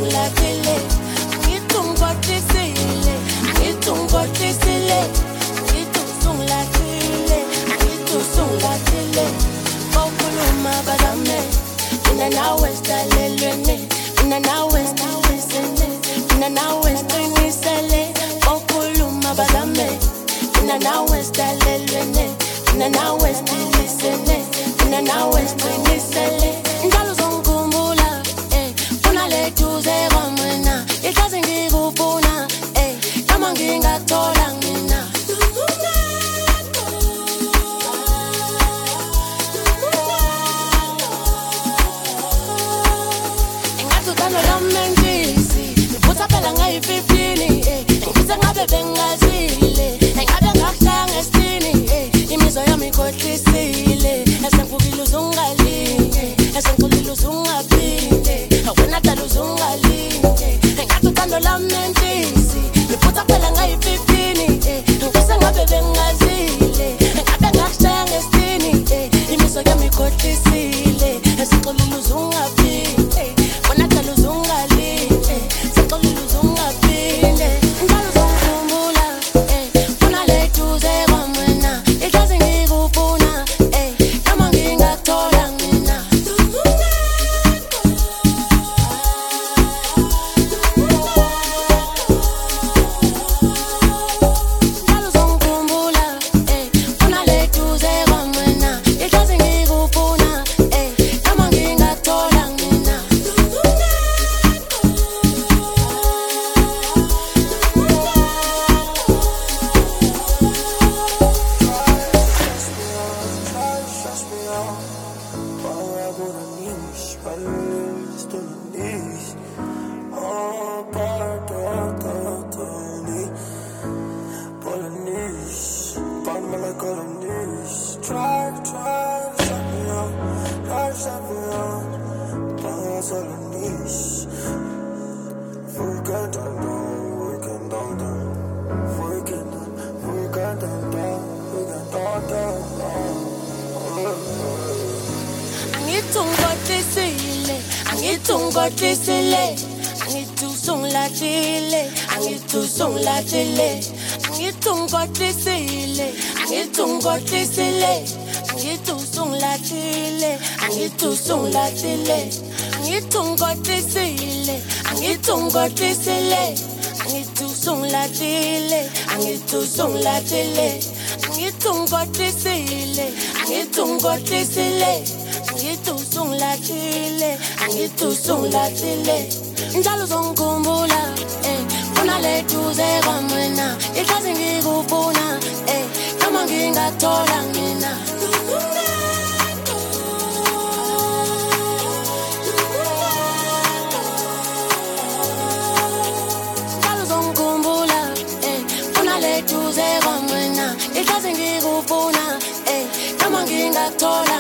ngitunglatile, ngitungkotisile, ngitungkotisile, ngitunglatile, ngitunglatile. Bokuluma bazame, mina nawe sitalelwene, mina nawe silisene, mina nawe siqinisele. Bokuluma bazame, mina nawe sitalelwene, mina nawe silisene, mina nawe siqinisele. Njalo zongikhumbula, funa leduze kwamina, ihlazi ngikufuna, noma ngingakuthola mina. Engazuthando lami ngisi, ngiphuza phela ngayi-15, ngiphuza ngabe bengazile, engabe ngakuhlaya ngesithini, imizwa yami ikhohlisile, esengivukile uzungalinge, esengixolile uzungaphinde, wena dala uzungalinge. Engazuthando lami ngisi, ngiphuza phela ngayi-15, ngiphuza ngabe bengazile, engabe ngakuhlaya ngesithini, imizwa yami ikhohlisile, esengixolile uzungaphinde, wena dala uzungalinge, sengixolile uzungaphinde. Njalo zongikhumbula, funa leduze kwamina, ihlazi ngikufuna, noma ngingakuthola mina. Njalo zongikhumbula, funa leduze kwamina, ihlazi ngikufuna, noma ngingakuthola mina. Stress me out. Power up on the knees, running to the knees. Oh, Polonese, bottom like on the knees. Try, shut me out, shut me out. Power up on the knees. Weekend down, weekend down, weekend down. Angitungkotisile, angitungkotisile, angitunglatile, angitunglatile, angitungkotisile, angitungkotisile, angitunglatile, angitunglatile, angitungkotisile, angitungkotisile, angitunglatile, angitunglatile, angitungkotisile, angitungkotisile, angitunglatile, angitunglatile. Njalo zongikhumbula, funa leduze kwamina, ihlazi ngikufuna, noma ngingakuthola mina. Njalo zongikhumbula, funa leduze kwamina, ihlazi ngikufuna, noma ngingakuthola.